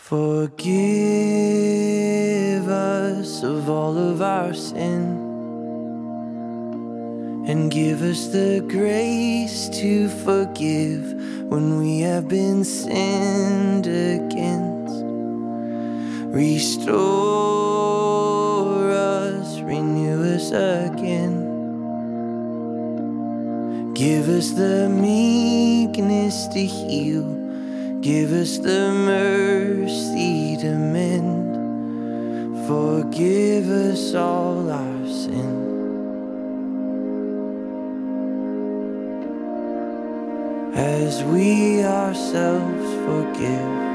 Forgive us of all of our sin, and give us the grace to forgive when we have been sinned against. Restore us, renew us again. Give us the meekness to heal, give us the mercy to mend. Forgive us all our sin. As we ourselves forgive.